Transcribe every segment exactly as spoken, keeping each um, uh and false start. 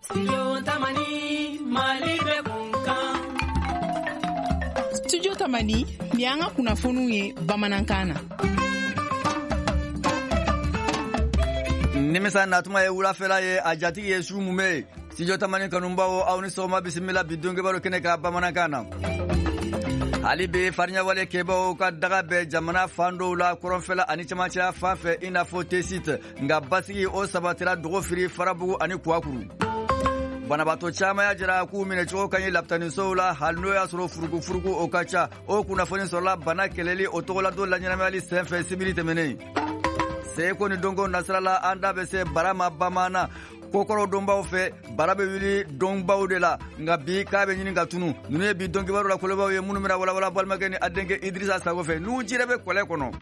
Studio Tamani Malibe Kunkan. Studio Tamani ni an ka kunnafoniw ye bamanankan na. Nimisa natuma ye wulafɛla ye a jatigi ye su mume. Studio Tamani kanubaw aw ni sɔgɔma bisimila bi don kibaru kɛnɛ ka bamanankan na. hali bi farinya wale kɛbaw ka daga bɛ jamana fan dɔw la kɔrɔnfɛla ani cɛmancɛya fan fɛ i n'a fɔ tesite nka basigi o sabatira dɔgɔfiri farabugu ani kuwakuru. Banabaatɔ caman y'a jira k'u minɛ cogo ka ɲi lapitanisow la hali n'o y'a sɔrɔ furugu furugu o ka ca o kunnafoni sɔrɔla bana kɛlɛli o tɔgɔladon laɲɛnamayali senfɛ sibiri tɛmɛnen. Seko ni donko nasirala an da bɛ se bara ma bamaana kokɔrɔ donbaw fɛ bara bɛ wuli donbaw de la nka bi k'a bɛ ɲini ka tunu ninnu ye bi dɔnkibaru la kolobaw ye minnu bɛna walawala balimakɛ ni a denkɛ Idirisa Sago fɛ n'u jire bɛ kɔlɛ kɔnɔ.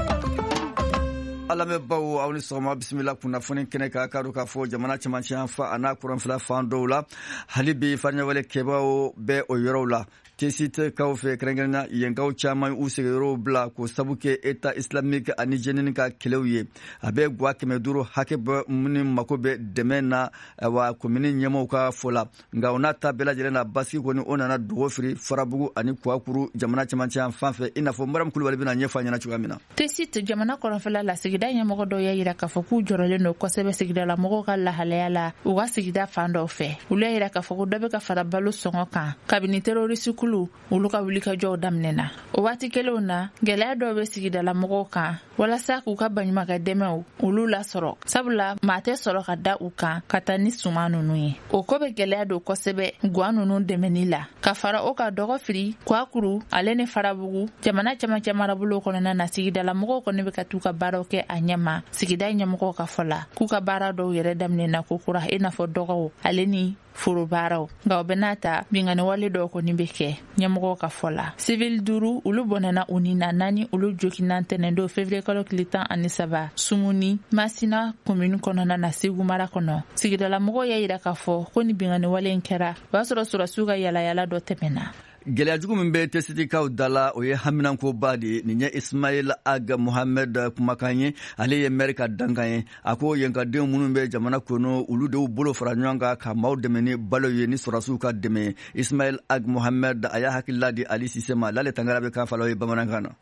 Alamɛbaw aw ni sɔgɔma bisimila kunnafoni kɛnɛ ka k'a dɔn k'a fɔ jamana cɛmancɛ fa a n'a kɔrɔnfɛla fan dɔw la hali bi fariɲawale kɛbaw bɛ o yɔrɔw la. Tesite kaw fɛ kɛrɛnkɛrɛnna yenkaw caman u sigiyɔrɔw bila ko sabu kɛ État islamique ani jenini ka kɛlɛw ye a bɛ gwa kɛmɛ duuru hakɛ bɛ minnu mako bɛ dɛmɛ na wa komini ɲɛmɔgɔw ka fɔ la nka o n'a ta bɛɛ lajɛlen na basigi kɔni o nana dɔgɔfiri farabugu ani kuwakuru jamana cɛmancɛ fan fɛ i n'a fɔ Mariam Kulubali bɛna ɲɛfɔ a ɲɛna cogoya min na. Tesite jamana kɔrɔnfɛla la sigida ɲɛmɔgɔ dɔw y'a jira k'a fɔ k'u jɔrɔlen don kosɛbɛ sigidala mɔgɔw ka lahalaya la u ka sigida fan dɔw fɛ olu y'a jira k'a fɔ ko dɔ bɛ ka fara balo sɔngɔ kan kabini terroriste olu ka wuli ka jɔw daminɛna o waati kelenw na gɛlɛya dɔw bɛ sigidala mɔgɔw kan walasa k'u ka baɲumankɛ dɛmɛw olu lasɔrɔ sabula maa tɛ sɔrɔ ka da u kan ka taa ni suman ninnu ye o ko bɛ gɛlɛya don kosɛbɛ guwa ninnu dɛmɛni la ka fara o ka dɔgɔfiri kuwakuru ale ni farabugu jamana cɛmancɛ marabolo kɔnɔna na sigidala mɔgɔw kɔni bɛ ka t'u ka baaraw kɛ a ɲɛma sigida ɲɛmɔgɔw ka fɔ la k'u ka baara dɔw yɛrɛ daminɛna kokura i n'a fɔ dɔgɔw ale ni foro baaraw nka o bɛ n'a ta bingani wale dɔw kɔni bɛ kɛ ɲɛmɔgɔw ka fɔ la civil duuru olu bɔnɛna u ni na naani olu jokinan tɛnɛndon février kalo tile tan ani saba sumuni masina komini kɔnɔna na segu mara kɔnɔ sigidala mɔgɔw y'a jira k'a fɔ ko ni bingani wale in kɛra o b'a sɔrɔ sɔrɔsiw ka yalayala dɔ tɛmɛna. Gɛlɛya jugu min bɛ tesitikaw da la o ye haminankoba de ye nin ye Ismail Ag Mohamed kumakan ye ale ye maire ka dankan ye a ko yenkadenw minnu bɛ jamana kɔnɔ olu de bolo fara ɲɔgɔn kan ka maaw dɛmɛ ni balo ye ni sɔrɔsiw ka dɛmɛ Ismail Ag Mohamed a y'a hakilila di Ali Sise ma l'ale tangara bɛ kan falaw ye bamanankan na.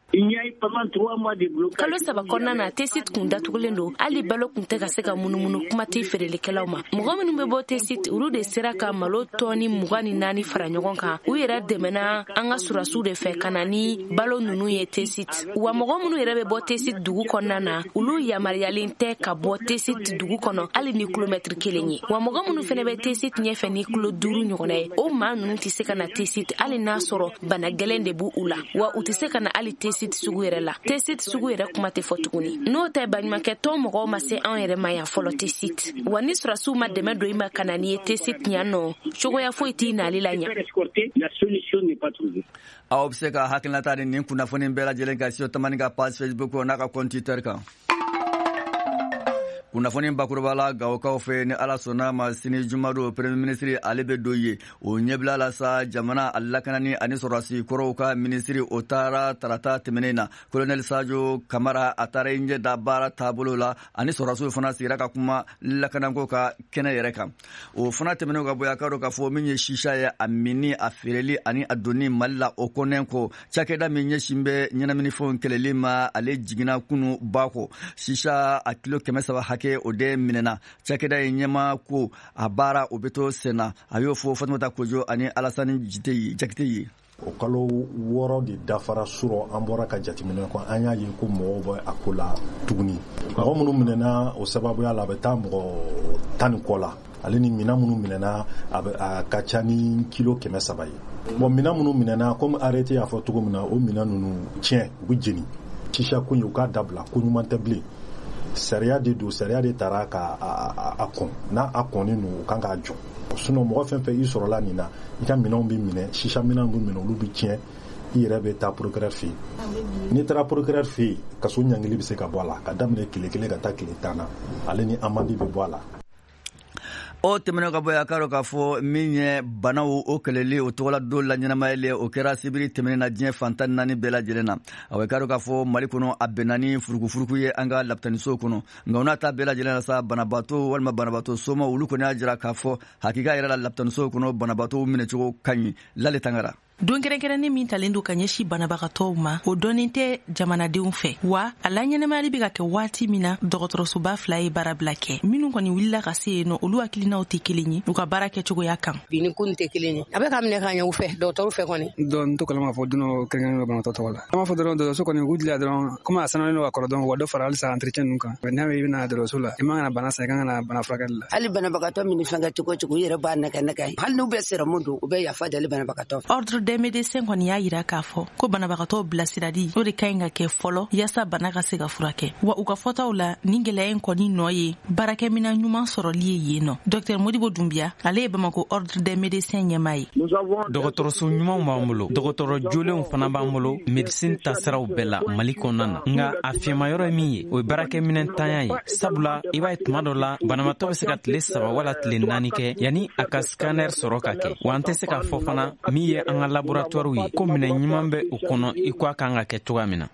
Kalo saba kɔnɔna na tesit kun datugulen don hali balo kun tɛ ka se ka munumunu kuma tɛ feerelikɛlaw ma mɔgɔ minnu bɛ bɔ tesit olu de sera ka malo tɔni mugan ni naani fara ɲɔgɔn kan u yɛrɛ dɛmɛna an ka surasiw de fɛ ka na ni balo ninnu ye tesit wa mɔgɔ minnu yɛrɛ bɛ bɔ tesit dugu kɔnɔna na olu yamaruyalen tɛ ka bɔ tesit dugu kɔnɔ hali ni kilomɛtiri kelen ye wa mɔgɔ minnu fɛnɛ bɛ tesit ɲɛfɛ ni kilo duuru ɲɔgɔnna ye o maa ninnu tɛ se ka na tesit hali n'a sɔrɔ bana gɛlɛn de b'u u la wa u tɛ se ka na hali tesit sugu yɛrɛ la tesit sugu yɛrɛ kuma tɛ fɔ tuguni n'o tɛ baɲumankɛ tɔn mɔgɔw ma se an yɛrɛ ma yan fɔlɔ tesit wa ni surasiw ma dɛmɛ don i ma ka na ni ye tesit ɲan nɔ cogoya foyi t'i nali la ɲa. Aw bɛ se ka hakilinata di nin kunnafoni bɛɛ lajɛlen ka Studio Tamani ka page Facebook n'a ka compte Twitter kan. Kunnafoni bakuruba la Gawokaw fɛ ni Ala sɔnna ma sini juma don Premier ministre ale bɛ don ye o ɲɛbila la sa jamana a lakanani ani sɔrɔdasi kɔrɔw ka ministre o taara tarata tɛmɛnen na Colonel Sajo Kamara a taara i ɲɛ da baara taabolo la ani sɔrɔdasiw fana sigira ka kuma lakanako ka kɛnɛ yɛrɛ kan o fana tɛmɛnen ka bɔ a ka dɔn k'a fɔ min ye shisha ye a minni a feereli ani a donni Mali la o kɔnɛ ko cakɛda min ɲɛsin bɛ ɲɛnaminifɛnw kɛlɛli ma ale jiginna kunu ba kɔ shisha a kilo kɛmɛ saba hakɛ o de minɛna cakɛda ye ɲɛma ko a baara o bɛ to sen na a y'o fɔ Fatumata Kojo ani Alasani Jakite ye. O kalo wɔɔrɔ de dafara sɔrɔ an bɔra ka jateminɛ kɔ an y'a ye ko mɔgɔw bɛ a ko la tuguni mɔgɔ minnu minɛna o sababuya la a bɛ taa mɔgɔ tan ni kɔ la ale ni minɛn minnu minɛna a bɛ a ka ca ni kilo kɛmɛ saba ye bon minɛn minnu minɛna comme arrêté y'a fɔ cogo min na o minɛn ninnu tiɲɛ u bɛ jeni shisha ko ye u k'a dabila ko ɲuman tɛ bilen sariya de don sariya de taara ka a kɔn n'a a kɔnnen don u kan k'a jɔ sinon mɔgɔ fɛn fɛn i sɔrɔla nin na i ka minɛnw bɛ minɛ shisha minɛnw bɛ minɛ olu bɛ tiɲɛ i yɛrɛ bɛ taa procureur fɛ yen n'i taara procureur fɛ yen kaso ɲangili bɛ se ka bɔ a la ka daminɛ tile kelen ka taa tile tan na ale ni amande bɛ bɔ a la. o tɛmɛnen ka bɔ yen a k'a dɔn k'a fɔ min ye banaw o kɛlɛli o tɔgɔla don la ɲɛnamayɛli o kɛra sibiri tɛmɛnen na diɲɛ fantan naani bɛɛ lajɛlen na a k'a dɔn k'a fɔ mali kɔnɔ a bɛnna ni furukufuruku ye an ka lapitanisow kɔnɔ nka o n'a ta bɛɛ lajɛlen na sa banabaatɔ walima banabaatɔ soma olu kɔni y'a jira k'a fɔ hakika yɛrɛ la lapitanisow kɔnɔ banabaatɔw minɛcogo ka ɲi Lale Tangara. Don kɛrɛnkɛrɛnnen min talen don ka ɲɛsi banabagatɔw ma o dɔnnen tɛ jamanadenw fɛ wa a la ɲɛnɛmayali bɛ ka kɛ waati min na dɔgɔtɔrɔsoba fila ye baara bila kɛ minnu kɔni wulila ka se yen nɔ olu hakilinaw tɛ kelen ye u ka baara kɛcogoya kan bi ni kun tɛ kelen ye a bɛ ka minɛ ka ɲɛ u fɛ dɔgɔtɔrɔw fɛ kɔni dɔn to kalama fɔ dunɔ kɛrɛnkɛrɛnnen bɛ banabagatɔ tɔgɔ la an b'a fɔ dɔrɔn dɔgɔtɔrɔso kɔni k'u dilan dɔrɔn komi a sanuyalen don ka kɔrɔ dɔn wa dɔ fara halisa entretien ninnu kan n'a bɛ i bɛna dɔgɔtɔrɔso la i man ka bana san i kan ka na bana furakɛli la hali banabagatɔ min fɛn kɛ cogo cogo i yɛrɛ b'a nɛgɛ nɛgɛ hali n'u bɛ seramu don u bɛ yafa deli banabagatɔ ordre des médecins kɔni y'a yira k'a fɔ ko banabagatɔw bilasirali o de ka ɲi ka kɛ fɔlɔ yaasa bana ka se ka furakɛ wa u ka fɔtaw la ni gɛlɛya in kɔni nɔ ye baarakɛmina ɲuman sɔrɔli ye yen nɔ Dr Modibo Doumbia ale ye Bamako ordre des médecins ɲɛmaa ye dɔgɔtɔrɔso ɲumanw b'an bolo dɔgɔtɔrɔ jolenw fana b'an bolo médecine taasiraw bɛɛ la Mali kɔnɔna na nka a fiɲɛmayɔrɔ ye min ye o ye baarakɛminɛ ntanya ye sabula i b'a ye tuma dɔ la banabaatɔ bɛ se ka tile saba wala tile naani kɛ yanni a ka scanner sɔrɔ ka kɛ wa an tɛ se k'a fɔ fana min ye an ka laboratoire ye ko minɛ ɲuman bɛ o kɔnɔ i ko a kan ka kɛ cogoya min na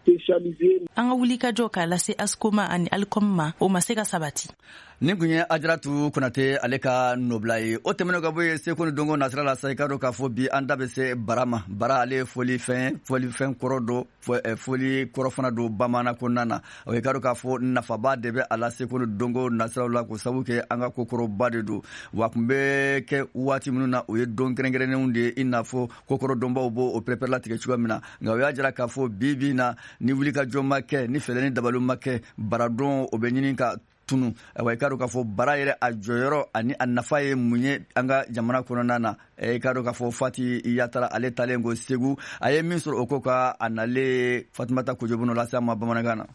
an ka wuli ka jɔ k'a lase askoma ani alcom ma o ma se ka sabati nin kun ye Ajaratu Konate ale ka nɔbila ye o tɛmɛnen ka bɔ yen Seko ni Dongo nasira la sa i ka dɔn k'a fɔ bi an da bɛ se bara ma bara ale ye foli fɛn foli fɛn kɔrɔ don foli kɔrɔ fana don bamaana kɔnɔna na o i ka dɔn k'a fɔ nafaba de bɛ a la Seko ni Dongo nasiraw la ko sabu kɛ an ka kokɔrɔba de don wa kun bɛ kɛ waati minnu na o ye don kɛrɛnkɛrɛnnenw de ye i n'a fɔ kokɔrɔdɔnbaw b'o o pɛrɛpɛrɛ latigɛ cogoya min na nka o y'a jira k'a fɔ bi bi na ni wulikajɔ ma kɛ ni fɛlɛ ni dabali ma kɛ baradon o bɛ ɲini ka tunu wa i ka dɔn k'a fɔ bara yɛrɛ a jɔyɔrɔ ani a nafa ye mun ye an ka jamana kɔnɔna na i ka dɔn k'a fɔ Fati Yatara ale talen ko Segu a ye min sɔrɔ o ko ka a nalen Fatumata Kojobono lase an ma bamanankan na.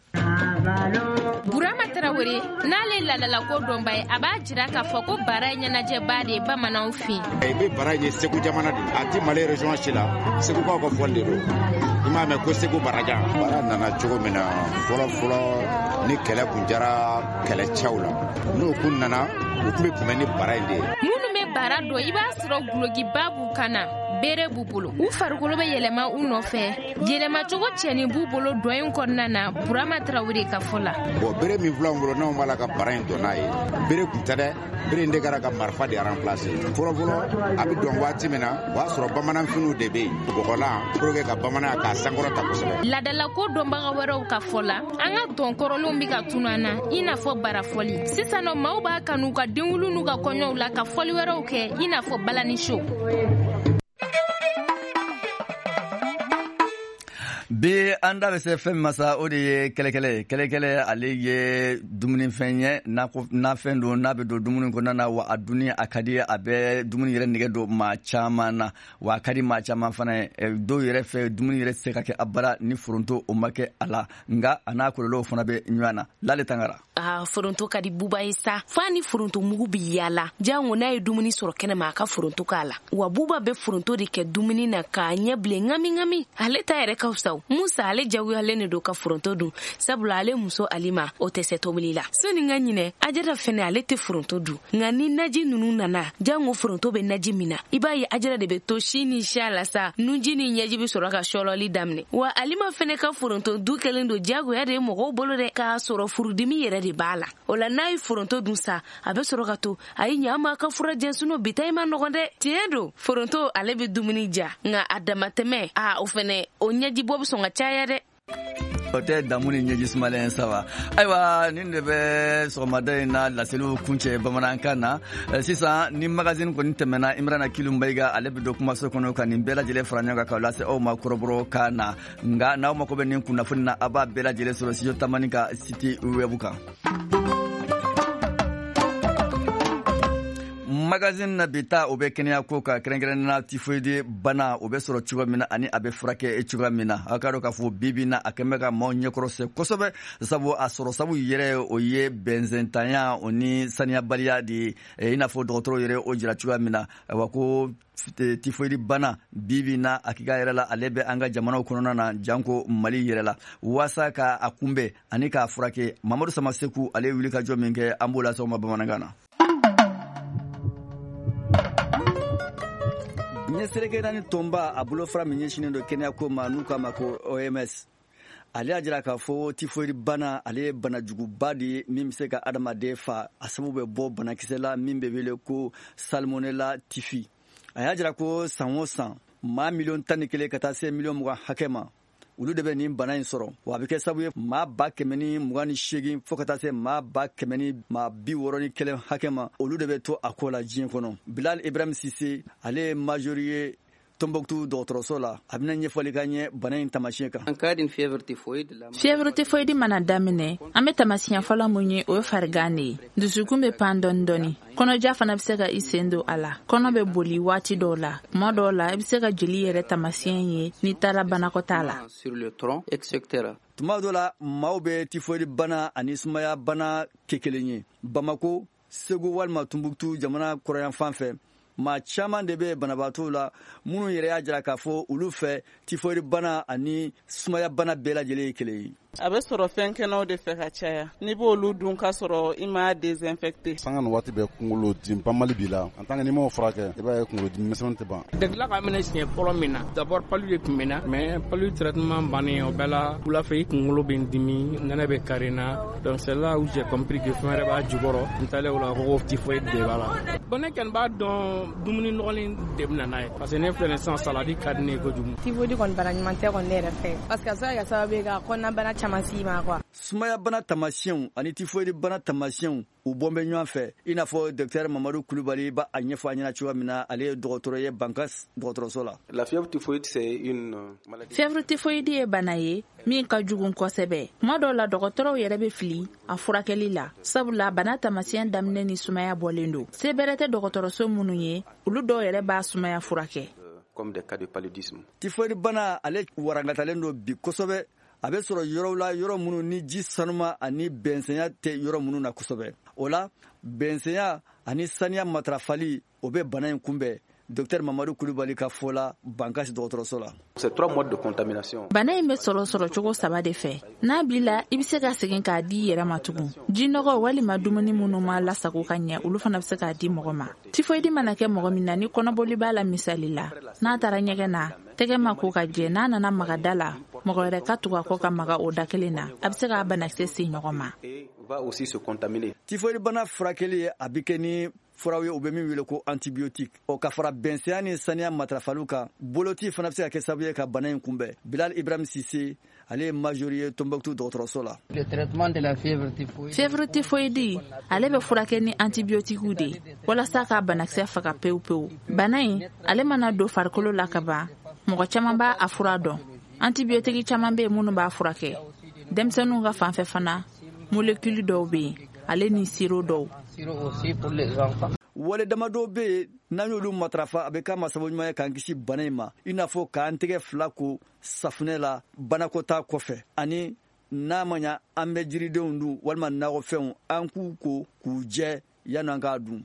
Burama Tarawele n'ale ladala ko dɔnba ye a b'a jira k'a fɔ ko bara ɲɛnajɛba de ye bamananw fin. I bɛ bara ye Segu jamana de a ti Mali région si la Segu kaw ka fɔli de don i m'a mɛn ko Segu barajan bara nana cogo min na fɔlɔ fɔlɔ ni kɛlɛ kun jara kɛlɛcɛw la n'o kun nana u tun bɛ kunbɛn ni bara in de ye. Minnu bɛ bara dɔn i b'a sɔrɔ gulogiba b'u kan na bere b'u bolo u farikolo bɛ yɛlɛma u nɔfɛ yɛlɛmacogo cɛnin b'u bolo dɔn in kɔnɔna na Burama Tarawele ka fɔ la. Bon bere min filɛ an bolo n'anw b'a la ka bara in dɔn n'a ye bere kun tɛ dɛ bere in de kɛra ka marifa de remplacer fɔlɔfɔlɔ a bɛ dɔn waati min na o b'a sɔrɔ bamananfiniw de bɛ yen bɔgɔlan pour que ka bamananya k'a sankɔrɔta kosɛbɛ. Ladalako dɔnbaga wɛrɛw ka fɔ la an ka dɔnkɔrɔlenw bɛ ka tunu an na i n'a fɔ bara fɔli sisan nɔ maaw b'a kanu ka denwulu n'u ka kɔɲɔw la ka fɔli wɛrɛw kɛ i n'a fɔ balani show. bi an da bɛ se fɛn min ma sa o de ye kɛlɛkɛlɛ kɛlɛkɛlɛ ale ye dumunifɛn ye n'a fɛn don n'a bɛ don dumuni kɔnɔna na wa a dunni a ka di a bɛ dumuni yɛrɛ nɛgɛ don maa caman na wa a ka di maa caman fana ye dɔw yɛrɛ fɛ dumuni yɛrɛ tɛ se ka kɛ abada ni foronto o ma kɛ a la nka a n'a kɔlɔlɔw fana bɛ ɲɔgɔn na Lale Tangara. Ah, foronto ka di buba ye sa fa ni foronto mugu bi yala jango n'a ye dumuni sɔrɔ kɛnɛma a ka foronto k'a la wa buba bɛ foronto de kɛ dumuni na k'a ɲɛ bilen ŋami ŋami ale ta yɛrɛ ka fisa Musa ale jagoyalen de don ka foronto dun sabula ale muso Alima o tɛ se tobili la sani n ka ɲinɛ Ajara fɛnɛ ale tɛ foronto dun nka ni naji ninnu nana jango foronto bɛ naji min na i b'a ye Ajara de bɛ to si ni sha la sa nuji ni ɲɛji bɛ sɔrɔ ka sɔlɔli daminɛ wa Alima fɛnɛ ka foronto du kɛlen don jagoya de ye mɔgɔw bolo dɛ k'a sɔrɔ furudimi yɛrɛ de b'a la o la n'a ye foronto dun sa a bɛ sɔrɔ ka to a ye ɲa ma ka fura jɛnsuno bita i ma nɔgɔn dɛ tiɲɛ don foronto ale bɛ dumuni ja nka a damatɛmɛ a o fɛnɛ o ɲɛji bɔ bɛ sɔn ka caya dɛ. O tɛ damu ni ɲɛji sumalen saba ayiwa nin de bɛ sɔgɔmada in na laseliw kuncɛ bamanankan na sisan ni magazine kɔni tɛmɛna Imrana Kilu Mbayiga ale bɛ don kumaso kɔnɔ ka nin bɛɛ lajɛlen fara ɲɔgɔn kan k'aw lase aw ma kɔrɔbɔrɔ kan na nka n'aw mako bɛ nin kunnafoni na a b'a bɛɛ lajɛlen sɔrɔ studio Tamani ka site web kan. magazine na bita o bɛ kɛnɛya ko ka kɛrɛnkɛrɛnnena typhoïde bana o bɛ sɔrɔ cogoya min na ani a bɛ furakɛ cogoya min na a ka dɔn k'a fɔ bibi na a kɛn bɛ ka maaw ɲɛkɔrɔsɛ kosɛbɛ sabu a sɔrɔ sabu yɛrɛ o ye bɛnzɛntanya o ni saniyabaliya de i n'a fɔ dɔgɔtɔrɔw yɛrɛ o jira cogoya min na wa ko typhoïde bana bibi na hakika yɛrɛ la ale bɛ an ka jamanaw kɔnɔna na janko Mali yɛrɛ la waasa ka a kunbɛ ani k'a furakɛ Mamadu Sama Seku ale wuli ka jɔ min kɛ an b'o lase aw ma bamanankan na. ɲɛseleke naani tɔnba a bolofara min ɲɛsinen do kɛnɛya ko ma n'u k'a ma ko O M S ale y'a jira k'a fɔ tifoyidi bana ale ye bana juguba de ye min bɛ se ka adamaden fa a sababu bɛ bɔ banakisɛ la min bɛ wele ko salmonella typhi a y'a jira ko san o san maa miliyɔn tan ni kelen ka taa se miliyɔn mugan hakɛ ma olu de bɛ nin bana in sɔrɔ wa a bɛ kɛ sababu ye maa ba kɛmɛ ni mugan ni seegin fo ka taa se maa ba kɛmɛ ni maa bi wɔɔrɔ ni kelen hakɛ ma olu de bɛ to a ko la diɲɛ kɔnɔ Bilal Ibrahim Sise ale ye majori ye Tombouctou dɔgɔtɔrɔso la a bɛna ɲɛfɔli k'an ye bana in taamasiyɛn kan. fièvre typhoïde mana daminɛ an bɛ taamasiyɛn fɔlɔ mun ye o ye farigan de ye dusukun bɛ pan dɔɔni dɔɔni kɔnɔja fana bɛ se ka i sen don a la kɔnɔ bɛ boli waati dɔw la tuma dɔw la i bɛ se ka jeli yɛrɛ taamasiyɛn ye n'i taara banakɔtaa la. tuma dɔw la maaw bɛ tifoyidi bana ani sumaya bana kɛ kelen ye Bamako Segu walima Tombouctou jamana kɔrɔyanfan fɛ maa caman de bɛ banabaatɔw la minnu yɛrɛ y'a jira k'a fɔ olu fɛ tifoyidi bana ani sumaya bana bɛɛ lajɛlen ye kelen ye. A bɛ sɔrɔ fɛn kɛnɛw de fɛ ka caya n'i b'olu dun ka sɔrɔ i ma désinfecté. Sanga ni waati bɛ kunkolo dimi banbali b'i la en tant que n'i m'o furakɛ i b'a ye kunkolo dimi misɛnnin tɛ ban. Degela ka minɛ siɲɛ fɔlɔ min na d'abord palu de tun bɛ na mais palu traitement bannen o bɛɛ la wulafɛ i kunkolo bɛ n dimi nɛnɛ bɛ kari na donc c'est là où j'ai compris que fɛn wɛrɛ b'a jukɔrɔ n taalen o la ko typhoïde de b'a la. Bon ne kɔni b'a dɔn dumuni nɔgɔlen de bɛ na n'a ye parce que ne filɛ nin sisan saladi ka di ne ye kojugu. Typhoïde kɔni bana ɲuman tɛ kɔni ne yɛrɛ fɛ parce que a se ka kɛ sababu ye ka kɔnɔnabana caman s'i ma quoi. Sumaya bana taamasiyɛnw ani tifoyidi bana taamasiyɛnw u bɔn bɛ ɲɔgɔn fɛ i n'a fɔ docteur Mamadu Kulubali b'a a ɲɛfɔ a ɲɛna cogoya min na ale ye dɔgɔtɔrɔ ye Bankas dɔgɔtɔrɔso la. La fièvre typhoïde c'est une maladie. Fièvre typhoïde ye bana ye min ka jugu kosɛbɛ tuma dɔw la dɔgɔtɔrɔw yɛrɛ bɛ fili a furakɛli la sabula bana taamasiyɛn daminɛ ni sumaya bɔlen don se bɛrɛ tɛ dɔgɔtɔrɔso minnu ye olu dɔw yɛrɛ b'a sumaya furakɛ. Comme des cas de paludisme. Tifoyidi bana ale warangatalen don bi kosɛbɛ a bɛ sɔrɔ yɔrɔw la yɔrɔ minnu ni ji sanuma ani bɛnsɛnya tɛ yɔrɔ minnu na kosɛbɛ o la bɛnsɛnya ani saniya matarafali o bɛ bana in kunbɛn docteur Mamadu Kulubali ka fɔ la Bankas dɔgɔtɔrɔso la. C'est trois modes de contamination. Bana in bɛ sɔrɔ sɔrɔ cogo saba de fɛ n'a b'i la i bɛ se ka segin k'a di i yɛrɛ ma tugun jinɔgɔ walima dumuni minnu ma lasago ka ɲɛ olu fana bɛ se k'a di mɔgɔ ma tifoyidi mana kɛ mɔgɔ min na ni kɔnɔboli b'a la misali la n'a taara ɲɛgɛn na tɛgɛ ma ko ka jɛ n'a nana maga da la mɔgɔ wɛrɛ ka tugu a kɔ ka maga o da kelen na a bɛ se k'a banakisɛ se ɲɔgɔn ma. Va aussi se contaminer. Tifoyidi bana furakɛli ye a bɛ kɛ ni furaw ye u bɛ min wele ko antibiotique o ka fara bɛnsɛnya ni saniya matarafaliw kan boloti fana bɛ se ka kɛ sababu ye ka bana in kunbɛn Bilal Ibrahim Sise ale ye majori ye Tombouctou dɔgɔtɔrɔso la. Le traitement de la fièvre typhoïde. Fièvre typhoïde ale bɛ furakɛ ni antibiotiques de ye walasa ka banakisɛ faga pewu pewu bana in ale mana don farikolo la ka ban mɔgɔ caman b'a a fura dɔn antibiotiques caman bɛ yen minnu b'a furakɛ denmisɛnninw ka fanfɛ fana molécule dɔw bɛ yen ale ni siro dɔw. wale damadɔ bɛ yen n'an y'olu matarafa a bɛ k'a ma sababu ɲuman ye k'an kisi bana in ma i n'a fɔ k'an tɛgɛ fila ko safunɛ la banakɔtaa kɔfɛ ani n'a ma ɲa an bɛ jiridenw dun walima nakɔfɛnw an k'u ko k'u jɛ yan'an k'a dun.